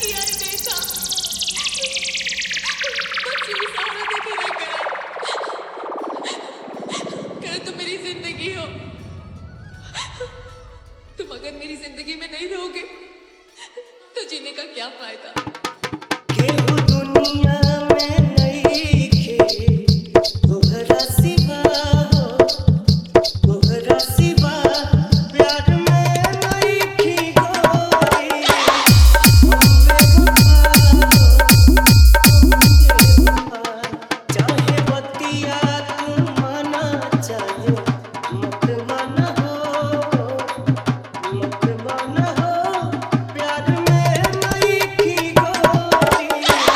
यार नहीं था। बस यही सहारा देते रह कर तुम मेरी जिंदगी हो। तुम अगर मेरी जिंदगी में नहीं रहोगे तो जीने का क्या फायदा। केहू दुनिया में नइखे तोहरा सिवा हो, तोहरा सिवा प्यार में नइखी गोरी। हमरे वफा हो, हमरे वफा, चाहे बतिया तू माना चाहे मत माना हो, मत माना हो, प्यार में नइखी गोरी।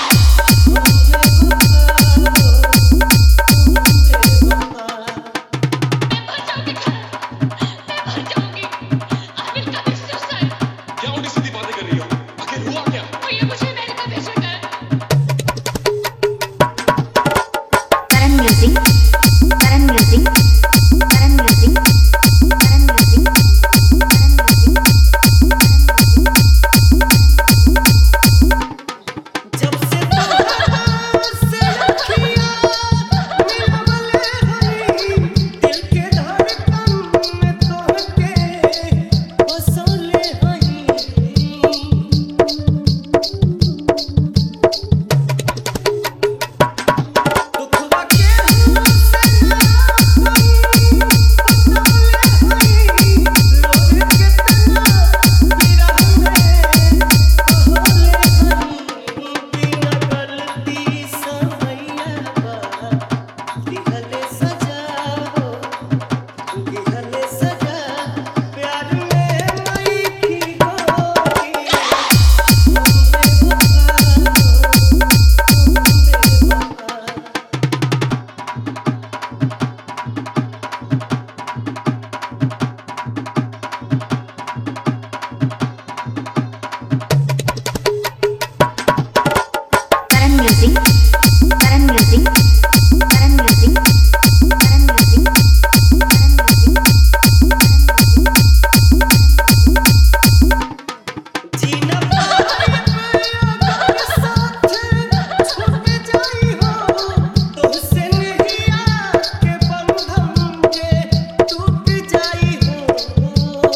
क्या उल्टी सीधी बातें कर रही हो? आखिर हुआ क्या? Karan Music, Karan Music, Karan Music, Karan Music, Karan Music. जब से तोहरा से अखियाँ मिलवले हई, दिल के धड़कन में तोहके बसौले हई। दुखवा केहू से ना कोई बतौले हई, लोग के तना विरह में बहोले हई। बिना गलती समैया बा दिहले सजा हो, दिहले सजा प्यार में नइखी गोरी। हमरे वफा हो, हमरे वफा। Karan Music, Karan Music, Karan Music, Karan Music, Karan Music, जीना पाएब अगर साथ छूट जाई हो, तोहसे नहिया के बंधन जे टूट जाई हो।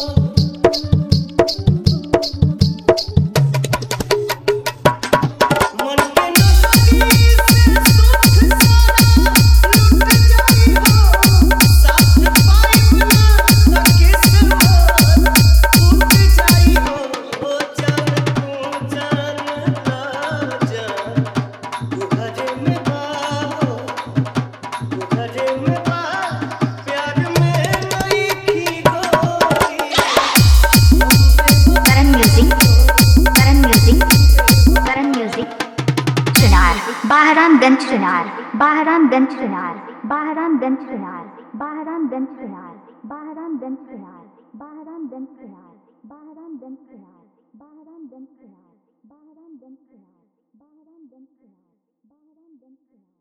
मन के नगरी से सुख सारा लुट जाई हो, साथ पाइब ना त किस्मत फूट जाई हो। ओ जान तू जान ला जान, तू घरे में बा हो, तू घरे में बा, प्यार में नइखी गोरी। Karan Music, Karan Music, Karan Music. Chunar, Bahramganj Chunar, Bahramganj Chunar, Bahramganj Chunar, Bahramganj Chunar, Bahramganj Chunar, Bahramganj Chunar, Bahramganj Chunar, Bahramganj Chunar, Bahramganj Chunar, Bahramganj Chunar, Bahramganj Chunar.